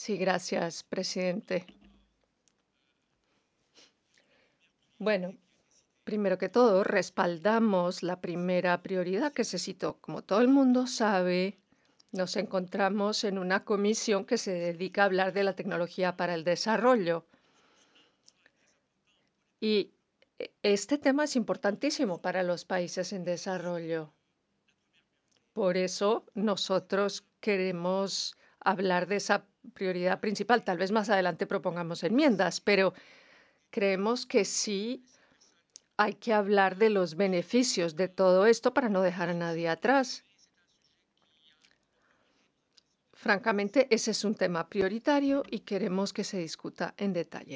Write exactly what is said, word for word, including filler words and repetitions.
Sí, gracias, presidente. Bueno, primero que todo, respaldamos la primera prioridad que se citó. Como todo el mundo sabe, nos encontramos en una comisión que se dedica a hablar de la tecnología para el desarrollo. Y e- este tema es importantísimo para los países en desarrollo. Por eso nosotros queremos hablar de esa prioridad principal. Tal vez más adelante propongamos enmiendas, pero creemos que sí hay que hablar de los beneficios de todo esto para no dejar a nadie atrás. Francamente, ese es un tema prioritario y queremos que se discuta en detalle.